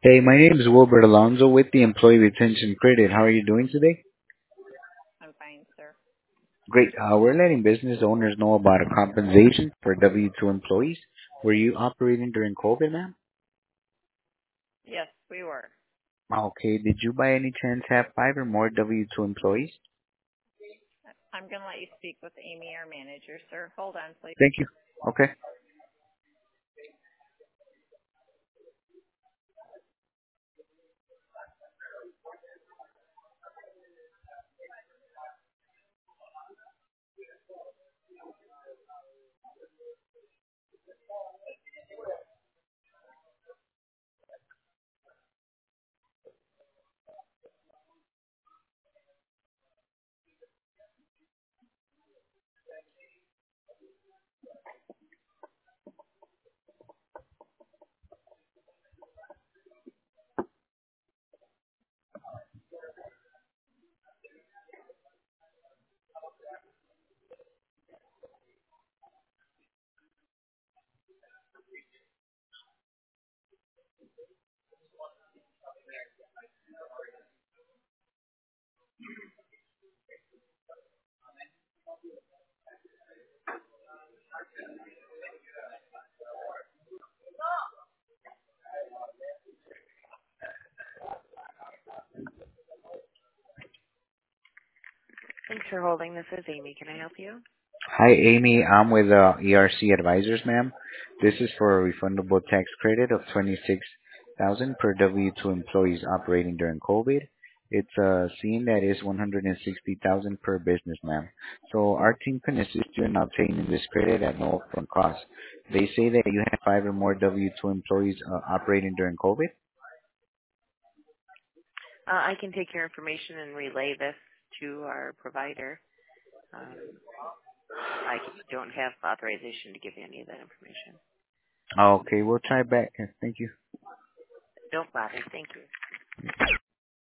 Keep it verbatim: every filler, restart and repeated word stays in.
Hey, my name is Wilbert Alonso with the Employee Retention Credit. How are you doing today? I'm fine, sir. Great. Uh, we're letting business owners know about a compensation for W two employees. Were you operating during COVID, ma'am? Yes, we were. Okay. Did you by any chance have five or more W two employees? I'm going to let you speak with Amy, our manager, sir. Hold on, please. Thank you. Okay. Thanks for holding. This is Amy. Can I help you? Hi, Amy. I'm with uh, E R C Advisors, ma'am. This is for a refundable tax credit of twenty-six thousand dollars per W two employees operating during COVID. It's a scene that is one hundred sixty thousand dollars per business, ma'am. So our team can assist you in obtaining this credit at no upfront cost. They say that you have five or more W two employees uh, operating during COVID. Uh, I can take your information and relay this to our provider. Um, I c- don't have authorization to give you any of that information. Okay, we'll try back. Thank you. Don't bother. Thank you.